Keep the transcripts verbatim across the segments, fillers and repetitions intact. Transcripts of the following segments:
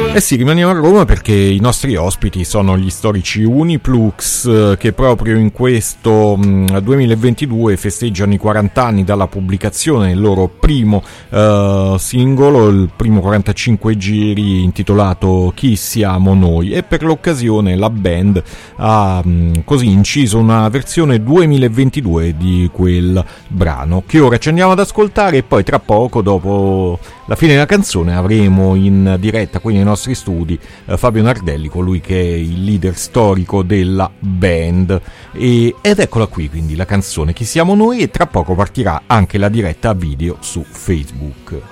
Eh sì, rimaniamo a Roma perché i nostri ospiti sono gli storici Uniplux, che proprio in questo mh, duemilaventidue festeggiano i quaranta anni dalla pubblicazione del loro primo uh, singolo, il primo quarantacinque giri intitolato Chi siamo noi, e per l'occasione la band ha mh, così inciso una versione duemilaventidue di quel brano che ora ci andiamo ad ascoltare, e poi tra poco, dopo la fine della canzone, avremo in diretta qui nei nostri studi eh, Fabio Nardelli, colui che è il leader storico della band, e, ed eccola qui quindi la canzone Chi siamo noi, e tra poco partirà anche la diretta video su Facebook.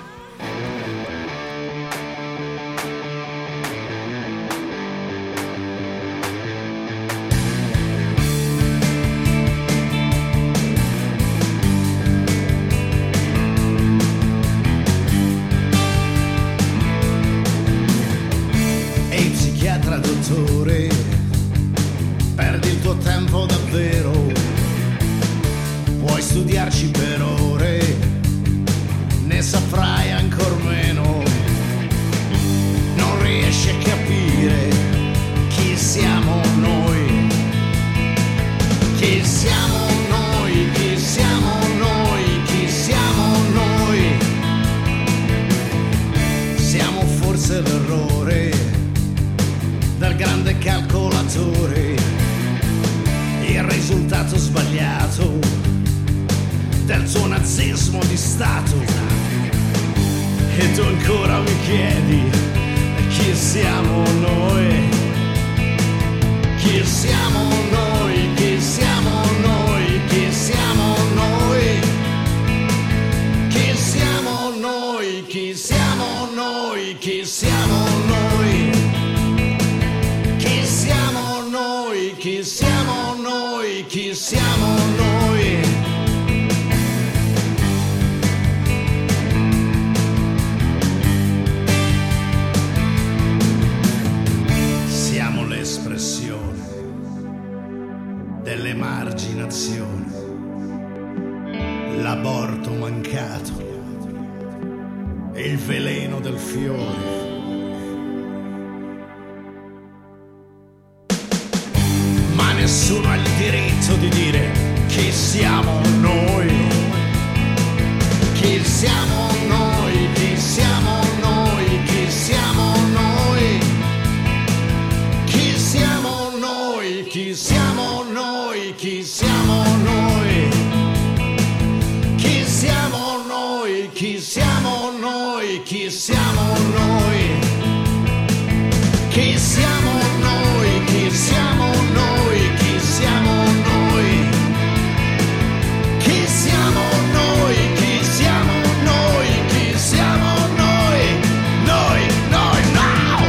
L'aborto mancato e il veleno del fiore. Ma nessuno ha il diritto di dire chi siamo noi. Chi siamo noi, chi siamo noi, chi siamo noi. Chi siamo noi, chi siamo noi, chi siamo noi. Chi siamo noi, chi siamo noi, chi siamo noi. Chi siamo noi, chi siamo noi, chi siamo noi. Chi siamo noi, chi siamo noi, chi siamo noi. Noi, noi, now.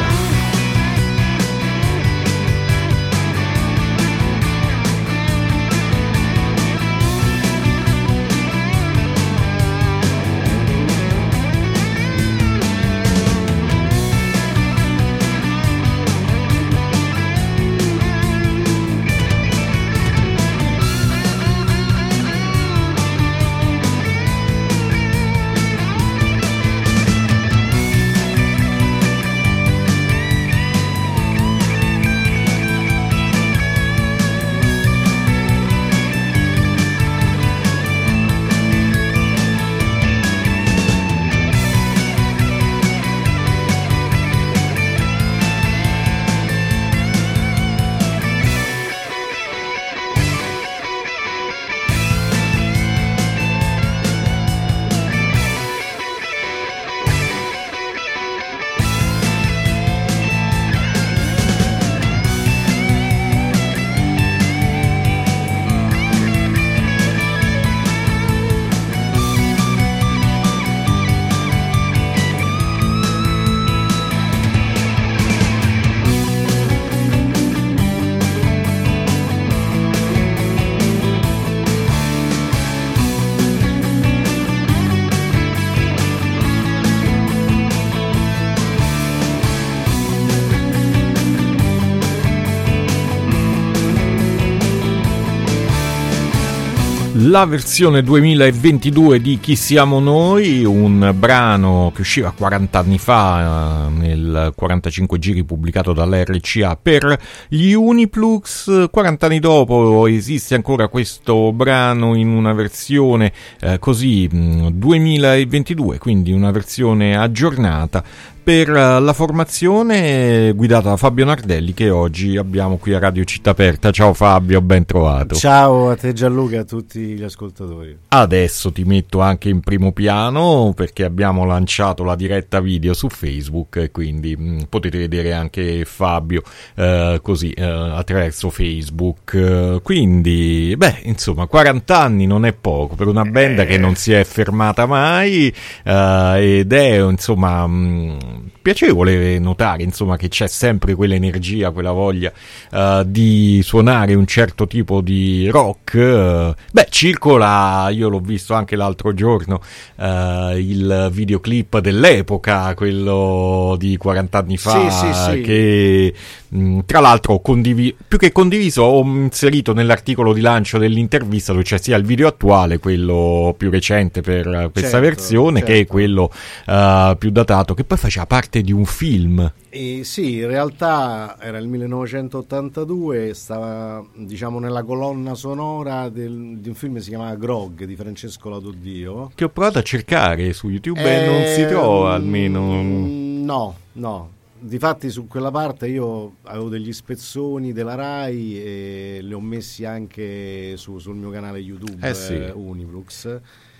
La versione duemilaventidue di Chi siamo noi, un brano che usciva quaranta anni fa, nel quarantacinque giri, pubblicato dall'R C A per gli Uniplux. quaranta anni dopo esiste ancora questo brano in una versione eh, così duemilaventidue, quindi una versione aggiornata per la formazione guidata da Fabio Nardelli, che oggi abbiamo qui a Radio Città Aperta. Ciao Fabio, ben trovato. Ciao a te Gianluca e a tutti gli ascoltatori. Adesso ti metto anche in primo piano perché abbiamo lanciato la diretta video su Facebook e quindi mh, potete vedere anche Fabio eh, così eh, attraverso Facebook. Eh, quindi, beh, insomma, quaranta anni non è poco per una band eh. che non si è fermata mai eh, ed è, insomma, mh, piacevole notare, insomma, che c'è sempre quell'energia, quella voglia uh, di suonare un certo tipo di rock. Uh, beh, circola, io l'ho visto anche l'altro giorno, uh, il videoclip dell'epoca, quello di quaranta anni fa, sì, sì, sì. che mh, tra l'altro ho condiviso, più che condiviso, ho inserito nell'articolo di lancio dell'intervista, dove c'è sia il video attuale, quello più recente per questa certo, versione, certo. che è quello uh, più datato, che poi faceva parte di un film. E sì, in realtà era il millenovecentottantadue, stava, diciamo, nella colonna sonora del, di un film che si chiamava Grog di Francesco Latuddio, che ho provato a cercare su YouTube e eh, non si trova, almeno. No, no. Difatti su quella parte io avevo degli spezzoni della Rai e li ho messi anche su, sul mio canale YouTube, eh sì. eh, Uniplux.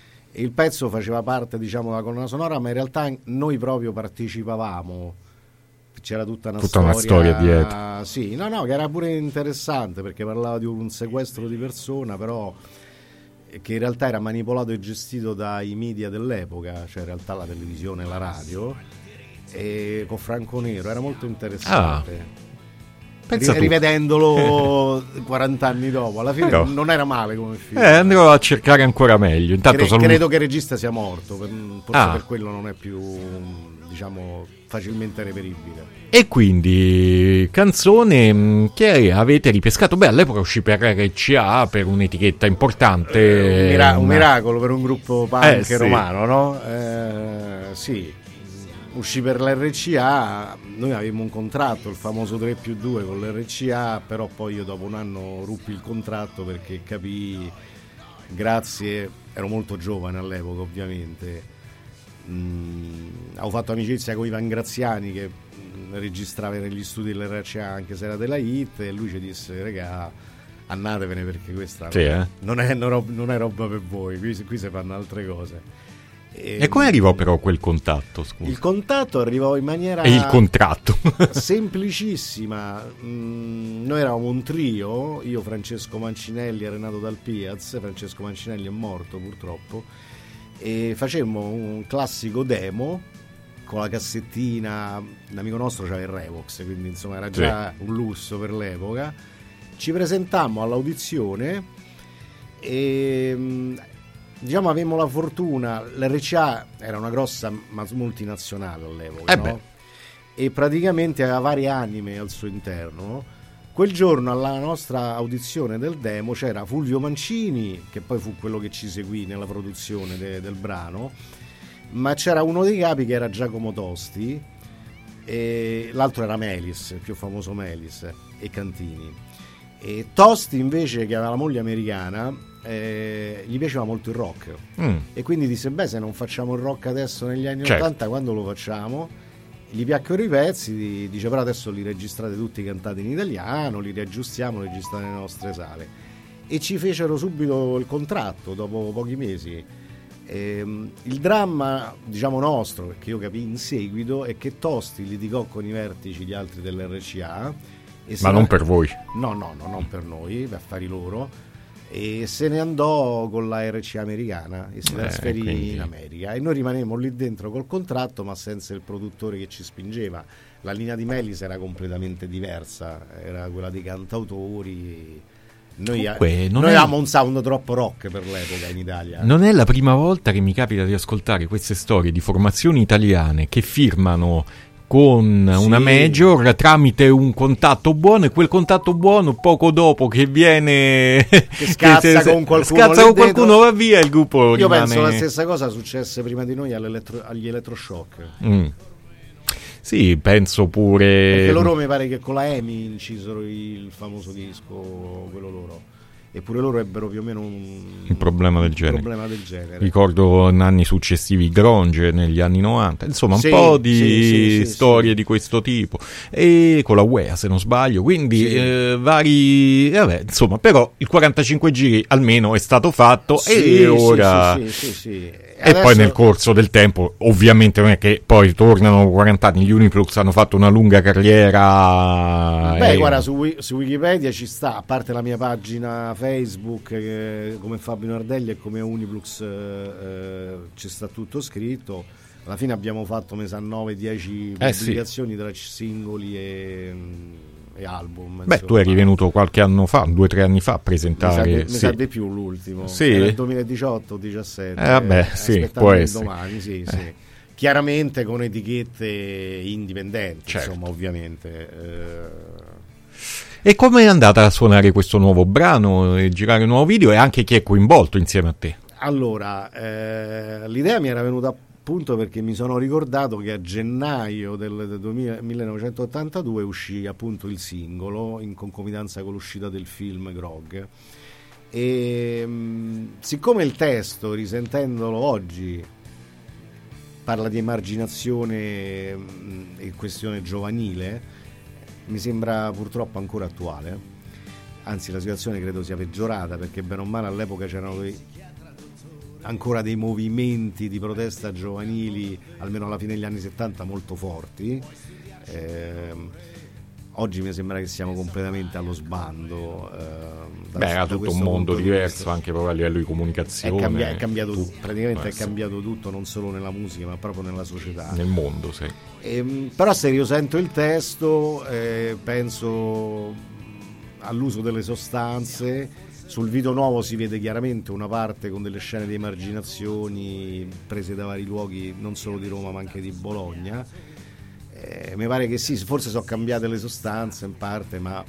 E il pezzo faceva parte, diciamo, della colonna sonora, ma in realtà noi proprio partecipavamo. C'era tutta una tutta storia, una storia dietro. Sì, no, no, che era pure interessante perché parlava di un sequestro di persona, però che in realtà era manipolato e gestito dai media dell'epoca, cioè in realtà la televisione e la radio, e con Franco Nero, era molto interessante. Ah. Pensa rivedendolo quaranta anni dopo, alla fine no. non era male come film. Eh, andrò a cercare ancora meglio. Intanto Cre- saluto... credo che il regista sia morto, per, forse ah. per quello non è più, diciamo, facilmente reperibile. E quindi canzone che avete ripescato? Beh, all'epoca uscì per R C A, per un'etichetta importante. Eh, un, mira- un miracolo per un gruppo punk eh, sì. romano, no? Eh, sì. Uscì per l'R C A, noi avevamo un contratto, il famoso tre più due con l'R C A, però poi io dopo un anno ruppi il contratto perché capii, grazie, ero molto giovane all'epoca ovviamente, mm, avevo fatto amicizia con Ivan Graziani che mh, registrava negli studi dell'R C A anche se era della hit, e lui ci disse: regà, andatevene perché questa sì, eh? non, è, non è roba per voi, qui, qui si fanno altre cose. E, e come arrivò però quel contatto? Scusa. Il contatto arrivò in maniera e il contratto semplicissima. Mm, noi eravamo un trio, io, Francesco Mancinelli e Renato Dal Piaz. Francesco Mancinelli è morto purtroppo, e facemmo un classico demo con la cassettina. L'amico nostro c'aveva il Revox, quindi insomma era già sì. un lusso per l'epoca. Ci presentammo all'audizione e, diciamo, avevamo la fortuna, l'R C A era una grossa multinazionale all'epoca, eh no? E praticamente aveva varie anime al suo interno. Quel giorno alla nostra audizione del demo c'era Fulvio Mancini, che poi fu quello che ci seguì nella produzione de- del brano, ma c'era uno dei capi che era Giacomo Tosti, e l'altro era Melis, il più famoso Melis, e Cantini. E Tosti invece, che aveva la moglie americana, Eh, gli piaceva molto il rock, mm. e quindi disse: beh, se non facciamo il rock adesso negli anni certo. ottanta, quando lo facciamo? Gli piacquero i pezzi, dice: però adesso li registrate tutti cantati in italiano, li riaggiustiamo, registrate nelle nostre sale. E ci fecero subito il contratto dopo pochi mesi. E, il dramma, diciamo, nostro, perché io capii in seguito, è che Tosti litigò con i vertici gli altri dell'R C A, e ma non la... per voi. No, no, no, non per noi, per affari loro. E se ne andò con la R C A americana e si trasferì eh, quindi... in America, e noi rimanemmo lì dentro col contratto ma senza il produttore che ci spingeva. La linea di Melis era completamente diversa, era quella dei cantautori. Noi, Comunque, noi è... avevamo un sound troppo rock per l'epoca in Italia. Non è la prima volta che mi capita di ascoltare queste storie di formazioni italiane che firmano con Sì. una major tramite un contatto buono, e quel contatto buono poco dopo che viene Che scazza che con qualcuno, scazza con lì dentro. qualcuno, va via, il gruppo Io rimane... penso la stessa cosa successe prima di noi all'elettro- agli elettroshock. Mm. Sì, penso pure... Perché loro mi pare che con la EMI incisero il famoso disco, quello loro. Eppure loro ebbero più o meno un, Un problema del un genere. problema del genere. Ricordo in anni successivi grunge negli anni novanta, insomma un Sì, po' di sì, sì, sì, storie sì. di questo tipo, e con la U E A se non sbaglio, quindi Sì. eh, vari, vabbè, insomma, però il quarantacinque giri almeno è stato fatto, Sì, e sì, ora... sì, sì, sì, sì. E Adesso- poi nel corso del tempo, ovviamente non è che poi tornano quaranta anni, gli Uniplux hanno fatto una lunga carriera. Beh, e- guarda, su, Wi- su Wikipedia ci sta, a parte la mia pagina Facebook, che, come Fabio Nardelli e come Uniplux, eh, eh, ci sta tutto scritto. Alla fine abbiamo fatto, mi sa, nove dieci Eh, sì. pubblicazioni tra singoli e, e album. Beh, tu eri venuto qualche anno fa, due o tre anni fa a Mi sa, presentare... di, mi sì. sa di più l'ultimo. Sì. Era il duemiladiciotto diciassette. Eh, vabbè, sì, aspettando può il essere. domani, sì, sì. Eh. Chiaramente con etichette indipendenti, Certo. insomma, ovviamente. Eh, E come è andata a suonare questo nuovo brano e girare un nuovo video, e anche chi è coinvolto insieme a te? Allora, eh, l'idea mi era venuta appunto perché mi sono ricordato che a gennaio del, del duemila millenovecentottantadue uscì appunto il singolo in concomitanza con l'uscita del film Grog. E mh, siccome il testo, risentendolo oggi, parla di emarginazione mh, e questione giovanile, mi sembra purtroppo ancora attuale. Anzi, la situazione credo sia peggiorata, perché bene o male all'epoca c'erano dei, ancora dei movimenti di protesta giovanili, almeno alla fine degli anni settanta, molto forti. Ehm, oggi mi sembra che siamo completamente allo sbando. ehm, da- Beh, era da tutto questo un mondo punto di diverso, vista. anche proprio a livello di È, comunicazione. cambia- è cambiato tutto, praticamente Eh, è sì. cambiato tutto, non solo nella musica, ma proprio nella società. Nel mondo, sì. Ehm, però se io sento il testo, eh, penso all'uso delle sostanze. Sul video nuovo si vede chiaramente una parte con delle scene di emarginazioni prese da vari luoghi, non solo di Roma ma anche di Bologna. Eh, mi pare che sì, forse sono cambiate le sostanze in parte, ma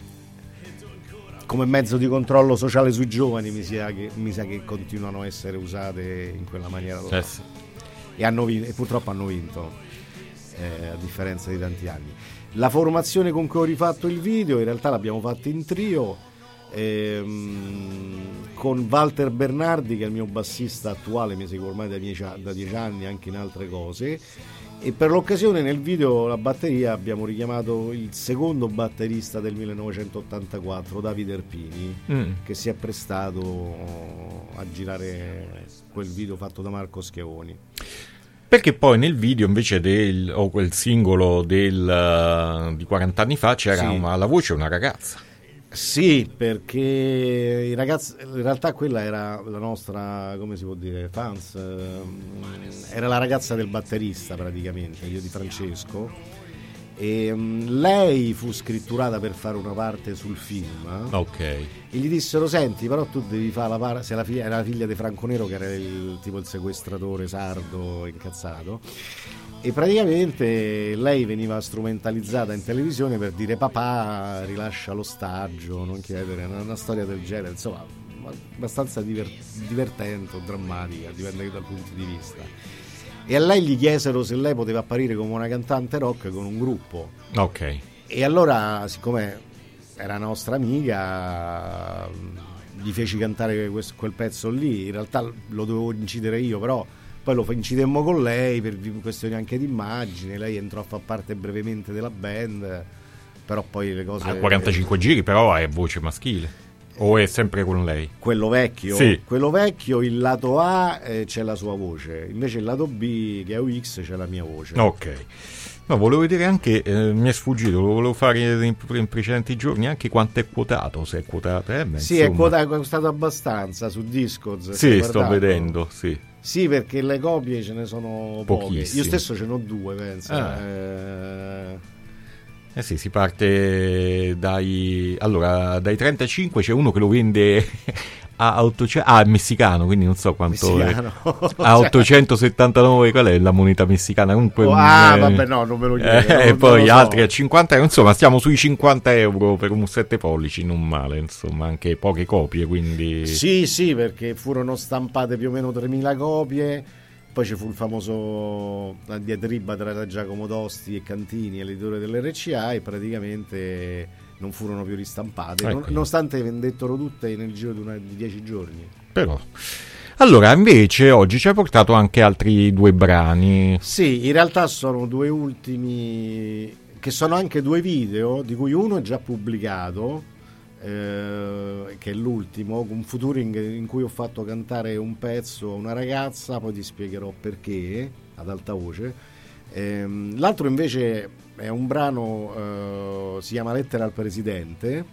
come mezzo di controllo sociale sui giovani mi sa che, mi sa che continuano a essere usate in quella maniera. Eh sì. E, hanno vinto, e purtroppo hanno vinto, eh, a differenza di tanti anni. La formazione con cui ho rifatto il video in realtà l'abbiamo fatta in trio, ehm, con Walter Bernardi, che è il mio bassista attuale, mi segue ormai da dieci, da dieci anni anche in altre cose, e per l'occasione nel video la batteria abbiamo richiamato il secondo batterista del millenovecentottantaquattro, Davide Erpini, Mm. che si è prestato a girare quel video fatto da Marco Schiavoni. Perché poi nel video invece del, o quel singolo del, uh, di quaranta anni fa c'era Sì. una, la voce una ragazza. Sì, perché i ragazzi, in realtà quella era la nostra, come si può dire, fans, ehm, era la ragazza del batterista praticamente, io di Francesco, e um, lei fu scritturata per fare una parte sul film, Ok. e gli dissero: senti, però tu devi fare la parte, se la figlia, era la figlia di Franco Nero, che era il tipo il sequestratore sardo incazzato, e praticamente lei veniva strumentalizzata in televisione per dire: papà, rilascia l'ostaggio, non chiedere, una, una storia del genere, insomma abbastanza diver- divertente o drammatica, dipende dal punto di vista. E a lei gli chiesero se lei poteva apparire come una cantante rock con un gruppo, Ok. e allora, siccome era nostra amica, gli feci cantare questo, quel pezzo lì. In realtà lo dovevo incidere io, però poi lo incidemmo con lei per questioni anche di immagine. Lei entrò a far parte brevemente della band, però poi le cose... A quarantacinque giri però è voce maschile. O è sempre con lei? Quello vecchio, Sì. quello vecchio, il lato A eh, c'è la sua voce, invece il lato B, che è U X, c'è la mia voce. Ok. No, volevo vedere anche, eh, mi è sfuggito, lo volevo fare in, in precedenti giorni, anche quanto è quotato, se è quotato. Eh, beh, Sì, insomma. è quotato, è costato abbastanza su Discord. se Sì, stai sto guardando. vedendo, sì. Sì, perché le copie ce ne sono poche. Pochissime. Io stesso ce n'ho due, penso. Ah. Eh, Eh sì, si parte dai... Allora, dai trentacinque c'è uno che lo vende a ottocento, ah, è messicano, quindi non so quanto Messicano. a ottocentosettantanove, qual è la moneta messicana? Comunque Oh, un, ah, eh, vabbè, no, non me lo chiedo. eh, non- e non poi lo so. altri a cinquanta euro, insomma stiamo sui cinquanta euro per un sette pollici, non male, insomma, anche poche copie, quindi Sì, sì, perché furono stampate più o meno tremila copie. Poi ci fu il famoso la diatriba tra Giacomo Dosti e Cantini, l'editore dell'R C A, e praticamente non furono più ristampate, Ecco. non- nonostante vendettero tutte nel giro di, una, di dieci giorni. però. Allora, invece oggi ci ha portato anche altri due brani. Sì, in realtà sono due ultimi, che sono anche due video, di cui uno è già pubblicato, eh, che è l'ultimo, un featuring in cui ho fatto cantare un pezzo a una ragazza, poi ti spiegherò perché, ad alta voce. Ehm, l'altro invece è un brano, eh, si chiama Lettera al Presidente.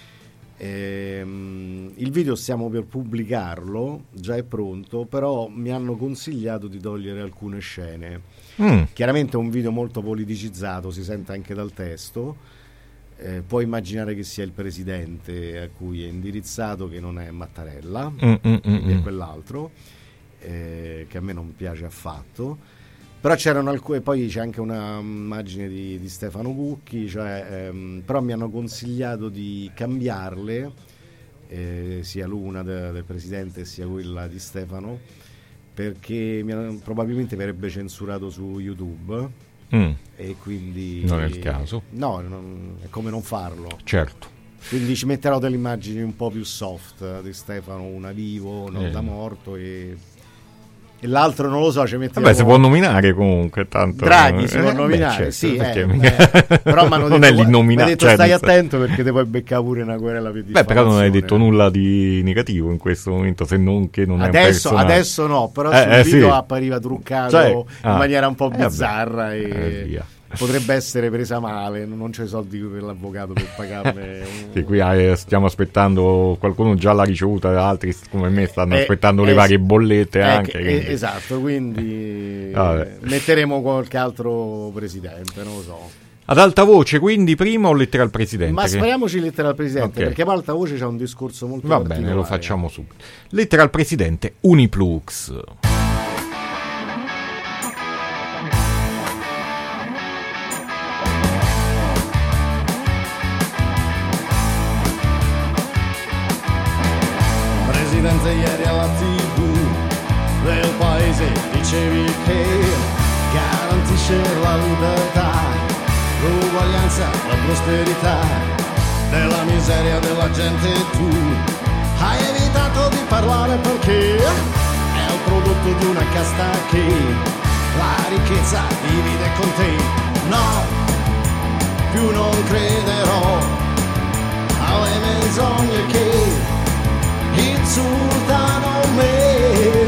Ehm, il video stiamo per pubblicarlo, già è pronto, però mi hanno consigliato di togliere alcune scene. Mm, Chiaramente è un video molto politicizzato, si sente anche dal testo. Eh, puoi immaginare che sia il presidente a cui è indirizzato, che non è Mattarella, mm, mm, mm, quindi è mm. quell'altro, eh, che a me non piace affatto. Però c'erano alcune, poi c'è anche una immagine di, di Stefano Cucchi, cioè, ehm, però mi hanno consigliato di cambiarle, eh, sia l'una de- del presidente sia quella di Stefano, perché mi hanno- probabilmente mi avrebbe censurato su YouTube. Mm, E quindi Non è il caso. no, non- è come non farlo. certo. Quindi ci metterò delle immagini un po' più soft di Stefano, una vivo, non Eh. da morto, e, e l'altro non lo so, ci metteremo. Vabbè, si può nominare comunque, tanto Draghi si eh, può beh, nominare, certo, sì, perché eh, mica- eh, però m'hanno non detto, è l'innominato, mi ha detto cioè, stai nel senso- attento perché ti puoi beccare pure una querela per Beh, però non hai diffamazione. detto nulla di negativo in questo momento, se non che non è un Adesso, personaggio. adesso no, però Eh, sul eh, video sì. appariva truccato Cioè, in ah. maniera un po' Eh, vabbè. bizzarra, e Eh, via. potrebbe essere presa male, non c'è soldi per l'avvocato per pagarne un... Sì, qui eh, stiamo aspettando, qualcuno già l'ha ricevuta, altri come me stanno Eh, aspettando le eh, varie bollette eh, anche. che- quindi- eh, esatto, quindi Vabbè. metteremo qualche altro presidente, non lo so. Ad alta voce, quindi prima o lettera al presidente? Ma Che- spariamoci lettera al presidente, Ok. perché poi alta voce c'è un discorso molto Va particolare. bene, lo facciamo subito. Lettera al presidente, Uniplux. Presidente, ieri alla tivù del paese dicevi che garantisce la libertà, l'uguaglianza, la prosperità, della miseria della gente. Tu hai evitato di parlare perché è il prodotto di una casta che la ricchezza divide con te. No, più non crederò alle menzogne che insultano me.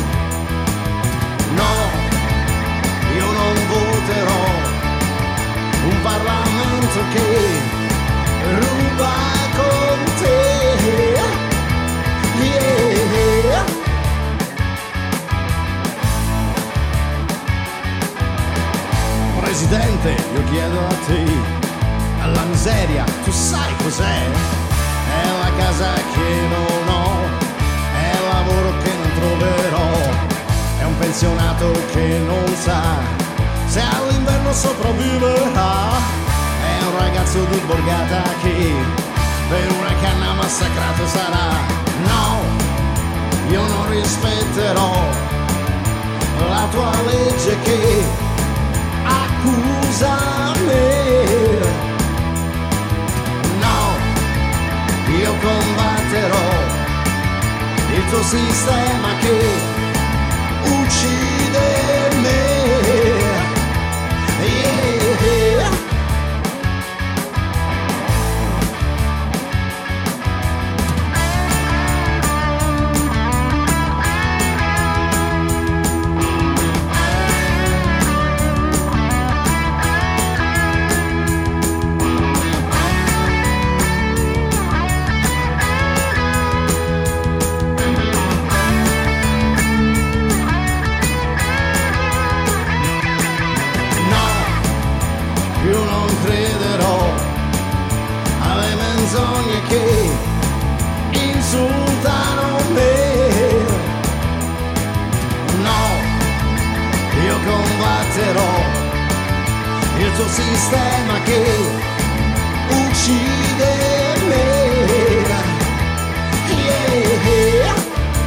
No, io non voterò un Parlamento che ruba con te. Yeah. Presidente, io chiedo a te, alla miseria, tu sai cos'è? È la casa che non ho, è il lavoro che non troverò, è un pensionato che non sa se all'inverno sopravviverà, è un ragazzo di borgata che per una canna massacrato sarà. No, io non rispetterò la tua legge che accusa me. Io combatterò il tuo sistema che uccide me. Yeah. Che insultano maldito sistema che uccide me. Yeah.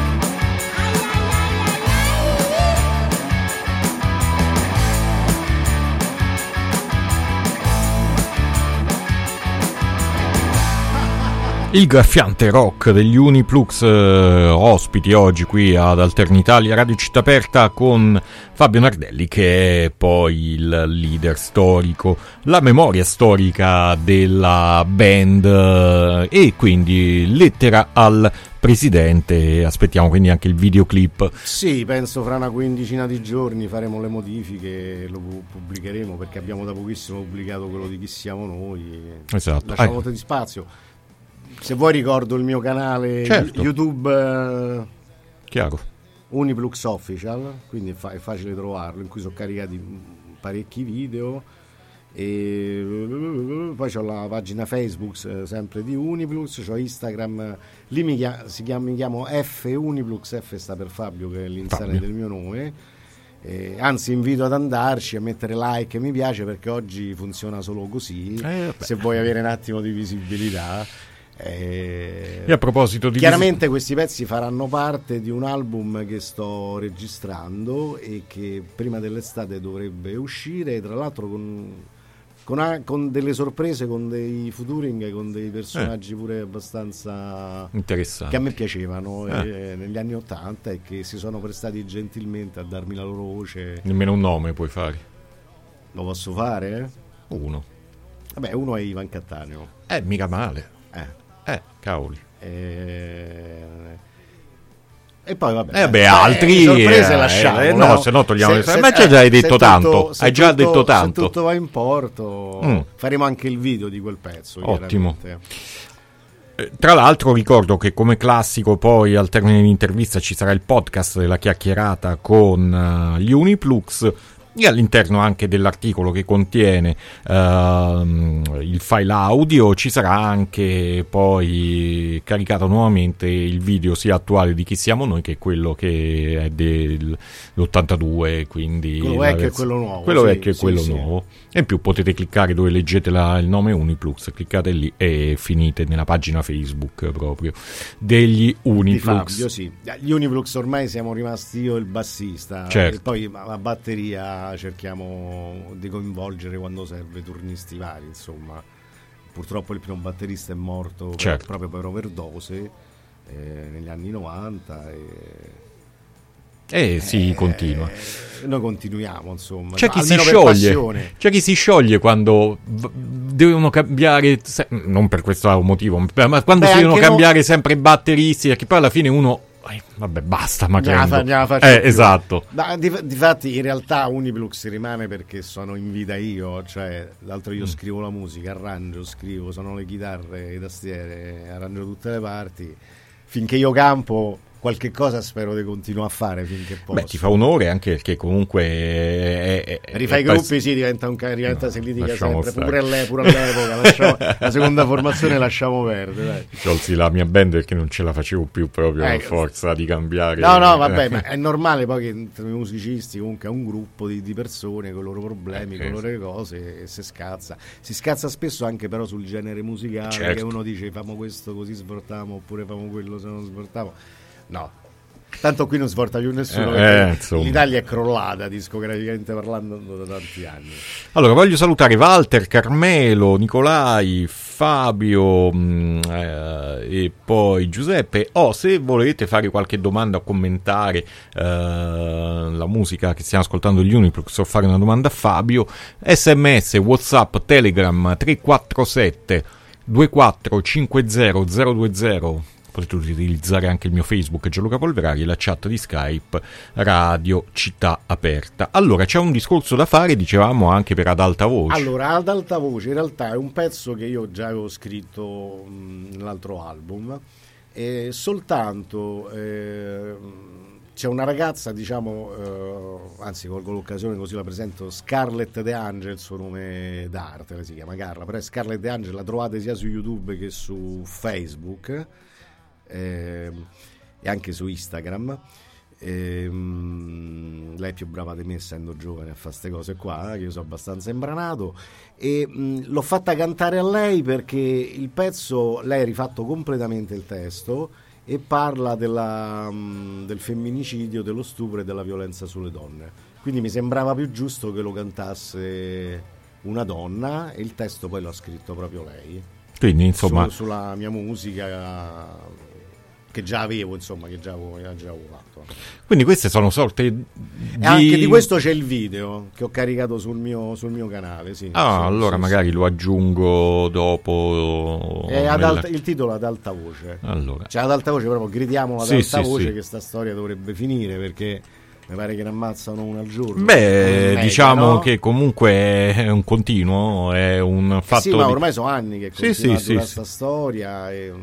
Il graffiante rock degli Uniplux, eh, ospiti oggi qui ad Alternitalia Radio Città Aperta con Fabio Nardelli, che è poi il leader storico, la memoria storica della band, eh, e quindi lettera al presidente. Aspettiamo quindi anche il videoclip. Sì, penso fra una quindicina di giorni faremo le modifiche e lo pubblicheremo, perché abbiamo da pochissimo pubblicato quello di Chi siamo noi. Esatto. Lasciamo Ah. molto di spazio. Se vuoi ricordo il mio canale, certo. YouTube, eh, Chiaro. Uniplux Official, quindi è, fa- è facile trovarlo, in cui sono caricati parecchi video, e poi c'ho la pagina Facebook, eh, sempre di Uniplux, c'ho Instagram, lì mi, chia- si chiama, mi chiamo F Uniplux, F sta per Fabio, che è l'iniziale Fabio. del mio nome. Eh, anzi, invito ad andarci, a mettere like e mi piace, perché oggi funziona solo così, Eh, se vuoi avere un attimo di visibilità. Eh, E a proposito di chiaramente questi pezzi faranno parte di un album che sto registrando e che prima dell'estate dovrebbe uscire, tra l'altro con, con, a- con delle sorprese, con dei featuring, con dei personaggi pure abbastanza interessanti, che a me piacevano Eh. eh, negli anni Ottanta, e che si sono prestati gentilmente a darmi la loro voce. nemmeno un nome puoi fare. Lo posso fare? Uno. Vabbè, uno è Ivan Cattaneo. Eh, mica male. Eh. Eh, cavoli. E... e poi vabbè, Eh beh, beh, altri sorprese eh, lasciamo, eh, no, se no togliamo le- ma già hai detto se tanto, tutto- se hai già tutto- detto tanto. Se tutto va in porto, Mm. faremo anche il video di quel pezzo. Ottimo. chiaramente. Eh, Tra l'altro ricordo che come classico poi al termine dell'intervista ci sarà il podcast della chiacchierata con uh, gli Uniplux, e all'interno anche dell'articolo che contiene ehm, il file audio ci sarà anche poi caricato nuovamente il video sia attuale di Chi siamo noi che quello che è dell'ottantadue, quindi Quello la vecchio e verz- quello nuovo, quello sì, vecchio e sì, quello sì. nuovo. E in più potete cliccare dove leggete la- il nome Uniplux, cliccate lì e finite nella pagina Facebook proprio degli Di Uniplux. Fabio, sì. Gli Uniplux ormai siamo rimasti io e il bassista, Certo. e poi la batteria cerchiamo di coinvolgere quando serve, turnisti vari, insomma. Purtroppo il primo batterista è morto per- Certo. proprio per overdose eh, negli anni novanta, e E si Eh, continua. noi continuiamo, insomma. C'è No, chi si almeno per scioglie, passione. c'è chi si scioglie quando v- devono cambiare, se- non per questo motivo, ma quando Beh, si devono anche cambiare no- sempre i batteristi, perché poi alla fine uno, eh, vabbè, basta, ma Andiamo a fa- andiamo a farci eh, più. esatto. Ma di, difatti in realtà Uniplux rimane perché sono in vita io, cioè l'altro io Mm. scrivo la musica, arrangio, scrivo, sono le chitarre, i tastiere, arrangio tutte le parti. Finché io campo qualche cosa spero di continuare a fare finché posso. Beh, ti fa onore anche perché comunque è, è- è- Rifai i è- gruppi, sì, diventa un ca- diventa No, si litiga lasciamo sempre, stare. pure, all'e- pure all'epoca, lasciamo- la seconda formazione lasciamo perdere, dai. Sciolsi la mia band perché non ce la facevo più proprio a Eh, forza di cambiare. No, no, vabbè, ma è normale poi che tra i musicisti comunque è un gruppo di, di persone con i loro problemi, Eh, con le sì. loro cose, e si scazza. Si scazza spesso anche però sul genere musicale, Certo. che uno dice famo questo così svoltiamo, oppure famo quello se non svoltiamo. No. Tanto qui non svolta più nessuno, Eh, perché eh, insomma. l'Italia è crollata discograficamente parlando da tanti anni. Allora, voglio salutare Walter, Carmelo, Nicolai, Fabio mh, eh, e poi Giuseppe. Oh, se volete fare qualche domanda o commentare eh, la musica che stiamo ascoltando gli Uniplux o fare una domanda a Fabio, sms, whatsapp, telegram tre quattro sette due quattro cinque zero zero due zero. Potete utilizzare anche il mio Facebook Gianluca Polverari e la chat di Skype Radio Città Aperta. Allora, c'è un discorso da fare, dicevamo, anche per Ad Alta Voce. Allora, Ad Alta Voce in realtà è un pezzo che io già avevo scritto mh, nell'altro album, e soltanto eh, c'è una ragazza, diciamo, eh, anzi colgo l'occasione così la presento, Scarlett De Angel, il suo nome d'arte, lei si chiama Carla, però è Scarlett De Angel, la trovate sia su YouTube che su Facebook eh, e anche su Instagram. E, mh, lei è più brava di me, essendo giovane, a fare queste cose qua, che io sono abbastanza imbranato, e mh, l'ho fatta cantare a lei perché il pezzo, lei ha rifatto completamente il testo e parla della, mh, del femminicidio, dello stupro e della violenza sulle donne, quindi mi sembrava più giusto che lo cantasse una donna, e il testo poi l'ha scritto proprio lei, quindi insomma su, sulla mia musica che già avevo, insomma, che già avevo, già avevo fatto. Quindi queste sono sorte di... E anche di questo c'è il video che ho caricato sul mio, sul mio canale, sì. Ah, sì, allora sì, magari sì. lo aggiungo dopo. È ad nel... alta, il titolo ad alta voce. Allora. Cioè ad alta voce, proprio gridiamo ad Sì, alta sì, voce sì. che sta storia dovrebbe finire, perché mi pare che ne ammazzano una al giorno. Beh, Media, diciamo no? che comunque è un continuo, è un fatto. Sì, ma di... ormai sono anni che Sì, continua sì, questa sì, sì. storia e...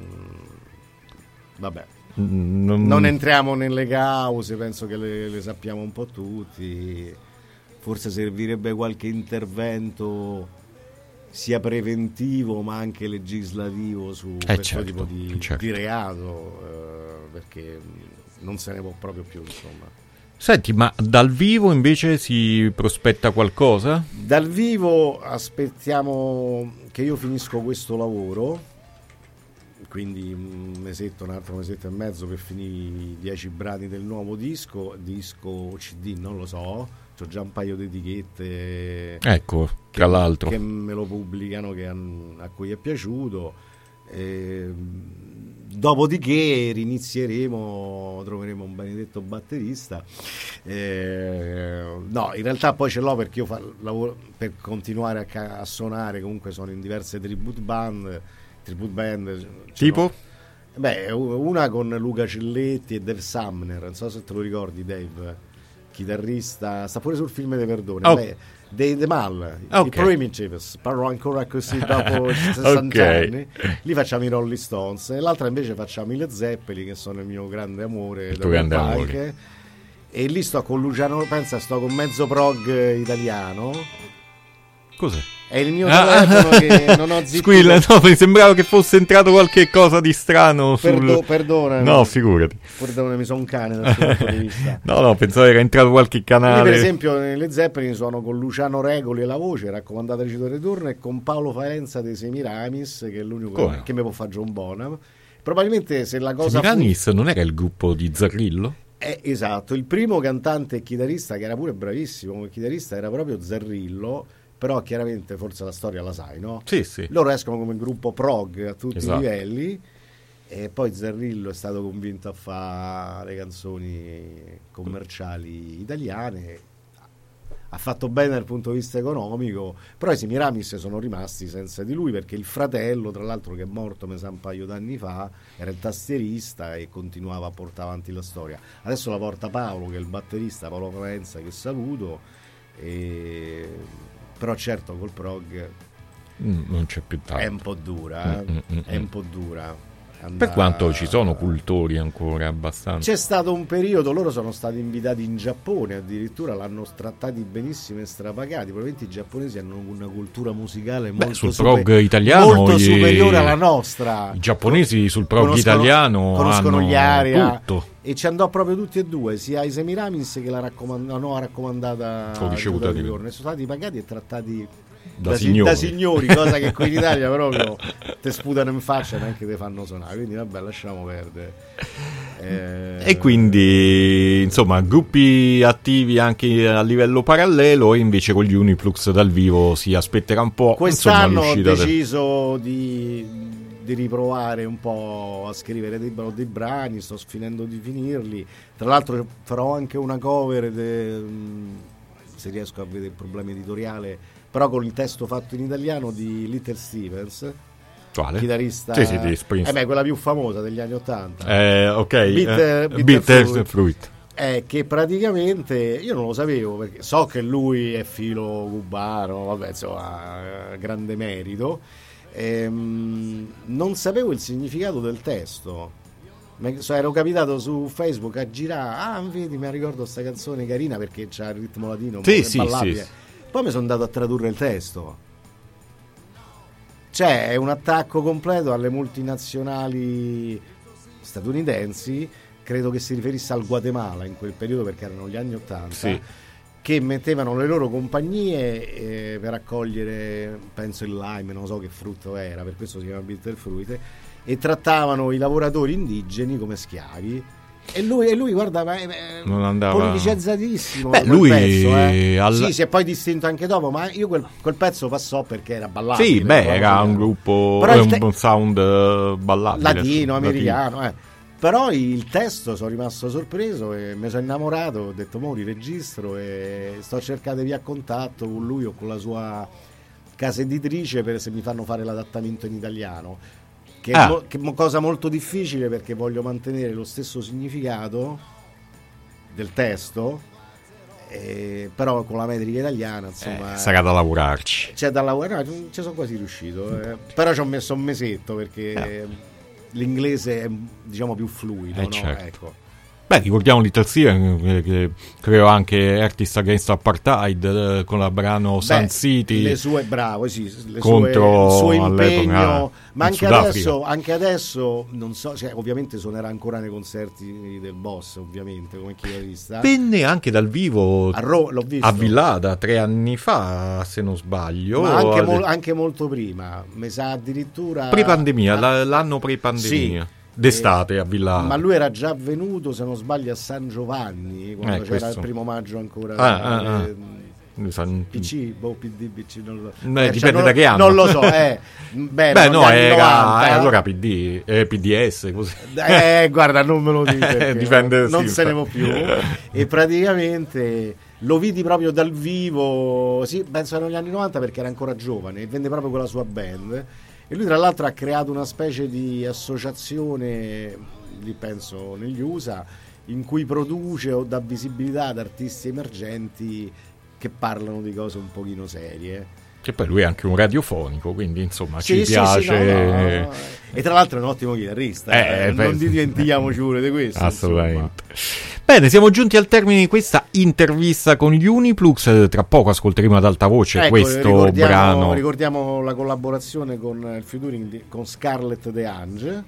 Vabbè. Non... Non entriamo nelle cause, penso che le, le sappiamo un po' tutti. Forse servirebbe qualche intervento sia preventivo ma anche legislativo su Eh, questo certo, tipo di, certo. di reato, eh, perché non se ne può proprio più, insomma. Senti, ma dal vivo invece si prospetta qualcosa? Dal vivo aspettiamo che io finisco questo lavoro, quindi un mesetto, un altro mesetto e mezzo per finire i dieci brani del nuovo disco, disco o C D, non lo so, ho già un paio di etichette, Ecco, tra che, l'altro. che me lo pubblicano, che han- a cui è piaciuto. E, dopodiché rinizieremo, troveremo un benedetto batterista. E, no, in realtà poi ce l'ho, perché io fa, lavoro, per continuare a, ca- a suonare, comunque sono in diverse tribute band. Tribute band Tipo? Beh, una con Luca Celletti e Dave Sumner, non so se te lo ricordi, Dave, chitarrista, sta pure sul film dei Perdoni. Oh. Beh, dei The Mal, Ok. i Primitives, parlo ancora così dopo sessanta Ok. anni. Lì facciamo i Rolling Stones, e l'altra invece facciamo i Led Zeppelin, che sono il mio grande amore, Il da tuo grande quel amore. punk. E lì sto con Luciano, pensa, sto con mezzo prog italiano. Cos'è? È il mio Ah, telefono che non ho zittito. Squilla, no, mi sembrava che fosse entrato qualche cosa di strano sul... Perdo- perdonami. No, figurati. Perdonami, sono un cane dal suo punto di vista. No, no, pensavo era entrato qualche Io, canale. per esempio, nelle Zeppelin sono con Luciano Regoli e la voce, raccomandata recito e ritorno, e con Paolo Faenza dei Semiramis, che è l'unico Come? che mi può fare John Bonham. Probabilmente se la cosa Semiramis non era il gruppo di Zarrillo? è esatto, il primo cantante e chitarrista, che era pure bravissimo come chitarrista, era proprio Zarrillo, però chiaramente forse la storia la sai, no? Sì, sì. Loro escono come gruppo prog a tutti Esatto. i livelli, e poi Zarrillo è stato convinto a fare canzoni commerciali italiane, ha fatto bene dal punto di vista economico, però i Semiramis sono rimasti senza di lui, perché il fratello, tra l'altro, che è morto mi sa un paio d'anni fa, era il tastierista e continuava a portare avanti la storia. Adesso la porta Paolo, che è il batterista, Paolo Faenza, che saluto, e... però certo col prog Mm, non c'è più tanto. è un po' dura, eh? Mm, mm, mm, è mm. un po' dura. Andà- Per quanto ci sono cultori ancora abbastanza. C'è stato un periodo, loro sono stati invitati in Giappone, addirittura l'hanno trattati benissimo e strapagati. Probabilmente i giapponesi hanno una cultura musicale Beh, molto, sul super- prog italiano molto gli- superiore alla nostra. I giapponesi sul prog Conoscono- italiano conoscono hanno gli Aria, tutto. e ci andò proprio tutti e due, sia i Semiramis che la, raccomand- la nuova raccomandata Ho ricevuto di di- ritorno. Sono stati pagati e trattati Da si- signori. da signori, cosa che qui in Italia proprio te sputano in faccia e neanche te fanno suonare, quindi vabbè, lasciamo perdere. Eh, E quindi insomma gruppi attivi anche a livello parallelo, e invece con gli Uniplux dal vivo si aspetterà un po'. quest'anno insomma, ho l'uscita del- deciso di, di riprovare un po' a scrivere dei, dei brani, sto finendo di finirli. Tra l'altro farò anche una cover de- se riesco a vedere il problema editoriale, però con il testo fatto in italiano, di Little Stevens, Quale? chitarrista, Sì, sì, di Springsteen. eh beh, quella più famosa degli anni Ottanta. Eh, ok. Bitter- eh, Bitter Bitter Fruit. Fruit. È che praticamente io non lo sapevo, perché so che lui è filo cubano, vabbè, insomma, eh, grande merito. Ehm, non sapevo il significato del testo. Me- so, ero capitato su Facebook a girare, ah, vedi, mi ricordo sta canzone carina perché c'ha il ritmo latino, Sì, è sì, ballabile. sì. Poi mi sono andato a tradurre il testo. Cioè, è un attacco completo alle multinazionali statunitensi, credo che si riferisse al Guatemala in quel periodo, perché erano gli anni ottanta, Sì. che mettevano le loro compagnie eh, per raccogliere, penso il lime, non so che frutto era, per questo si chiama bitterfruit, e trattavano i lavoratori indigeni come schiavi. E lui, e lui guarda, eh, Non andava- politicizzatissimo. Beh, quel lui pezzo, eh. al- Sì, si è poi distinto anche dopo, ma io quel, quel pezzo passò perché era ballabile. Sì, beh, però, era sì, un gruppo, però eh, il te- un sound eh, ballabile. latino, latino. americano, eh. Però il testo sono rimasto sorpreso e mi sono innamorato, ho detto mo riregistro e sto cercando via contatto con lui o con la sua casa editrice per se mi fanno fare l'adattamento in italiano, che è Ah. mo- che è mo- cosa molto difficile perché voglio mantenere lo stesso significato del testo, eh, però con la metrica italiana, insomma, Eh, sarà da lavorarci. c'è da lavorare. No, ci sono quasi riuscito, eh. Però ci ho messo un mesetto perché Eh. l'inglese è, diciamo, più fluido, Eh, no? certo. Ecco. Beh, ricordiamo Little Siren, eh, che creò anche Artist Against Apartheid eh, con la brano Sun Beh, City. le sue, bravo, sì, le contro sue, il suo all'epoca impegno, ma in anche Sudafrica. adesso, anche adesso non so, cioè, ovviamente suonerà ancora nei concerti del Boss, ovviamente, come chitarrista. Venne anche dal vivo A Ro- l'ho visto. a Villada tre anni fa, se non sbaglio. Ma anche, o- mol- anche molto prima, mi sa addirittura pre-pandemia, Ah, la- l'anno pre-pandemia. D'estate eh, a Villada. ma lui era già venuto, se non sbaglio, a San Giovanni quando Eh, c'era questo. il primo maggio ancora. Ah, ah, ah. eh, Mi sa- P C, boh, P D, P C, non lo so. Beh, Eh, dipende non, da che anno. Non lo so, eh. Beh, Beh, erano no, gli anni era novanta. eh, allora P D, eh, P D S, così. Eh, guarda, non me lo dico perché Dipende, non sì, se ne può infatti. più. E praticamente lo vidi proprio dal vivo, sì, penso erano gli anni novanta perché era ancora giovane e venne proprio con la sua band. E lui tra l'altro ha creato una specie di associazione, lì penso negli U S A, in cui produce o dà visibilità ad artisti emergenti che parlano di cose un pochino serie. Che poi lui è anche un radiofonico, quindi insomma Sì, ci sì, piace. sì, no, no, no. E tra l'altro è un ottimo chitarrista, Eh, eh, non penso- dimentichiamoci pure di questo. Assolutamente. Bene, siamo giunti al termine di questa intervista con gli Uniplux. Tra poco ascolteremo ad alta voce Ecco, questo ricordiamo, brano. ricordiamo la collaborazione con il featuring di- con Scarlett De Ange.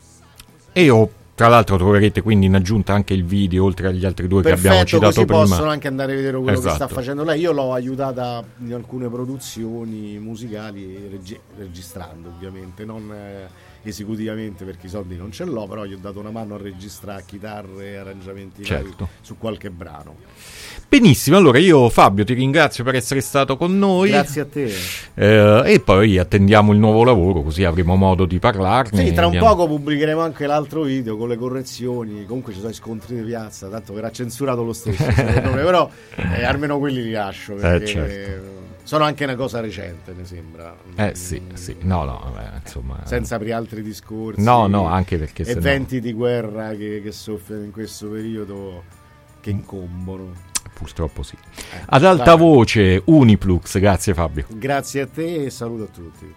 E io, tra l'altro, troverete quindi in aggiunta anche il video, oltre agli altri due che abbiamo Perfetto, citato così prima. possono anche andare a vedere quello che Esatto. sta facendo lei. Io l'ho aiutata in alcune produzioni musicali regi- registrando, ovviamente, non eh, esecutivamente perché i soldi non ce l'ho, però gli ho dato una mano a registrare chitarre e arrangiamenti vari Certo. su qualche brano. Benissimo, allora io Fabio ti ringrazio per essere stato con noi. Grazie a te. Eh, e poi attendiamo il nuovo lavoro, così avremo modo di parlarne. Sì, tra un Andiamo- poco pubblicheremo anche l'altro video con le correzioni. Comunque ci sono i scontri di piazza, tanto verrà censurato lo stesso, secondo me, però eh, almeno quelli li lascio perché certo. sono anche una cosa recente, mi sembra. Eh sì, sì, no, no, vabbè, insomma. Senza aprire altri discorsi. No, no, anche perché se no- eventi di guerra che, che soffiano in questo periodo che incombono. Purtroppo sì. Eh, Ad alta vabbè. voce, Uniplux, grazie Fabio. Grazie a te e saluto a tutti.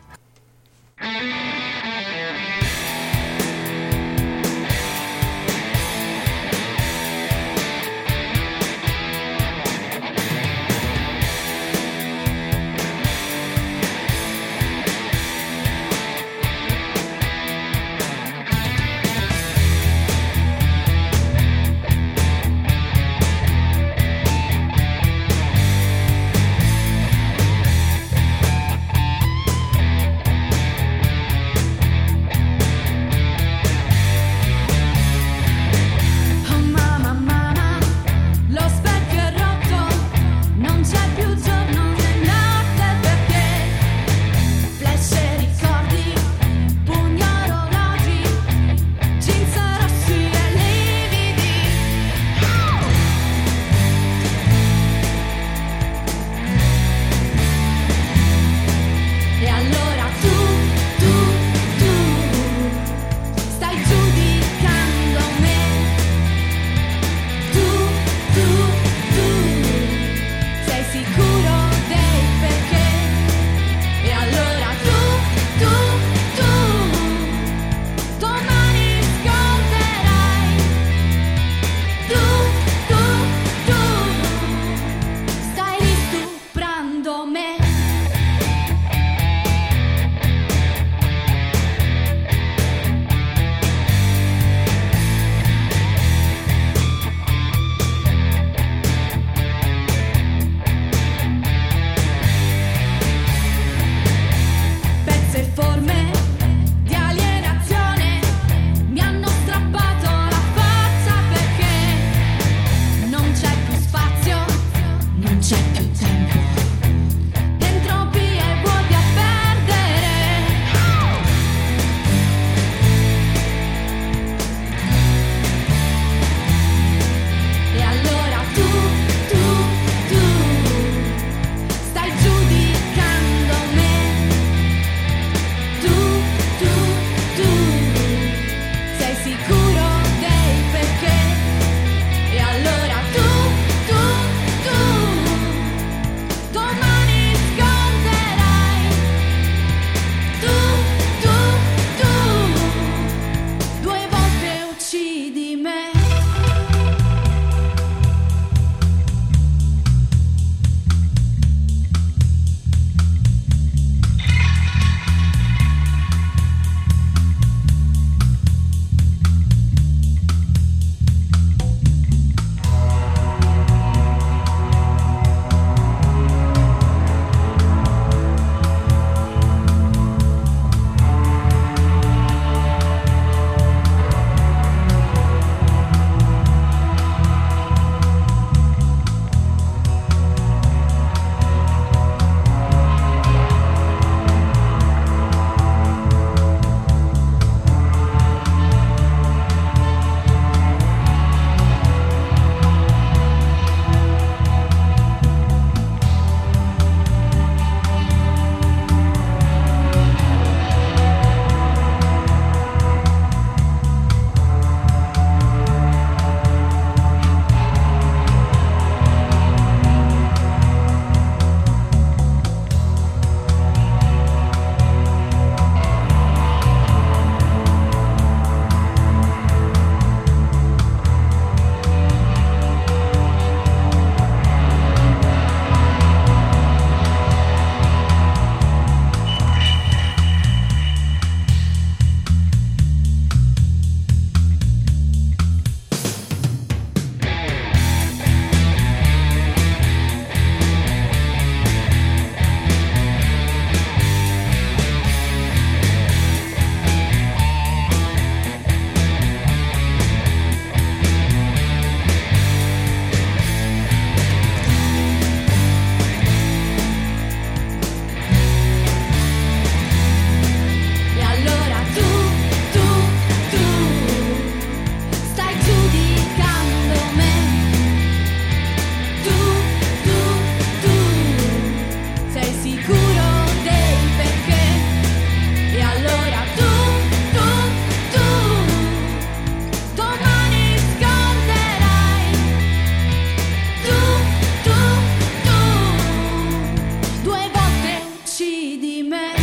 me.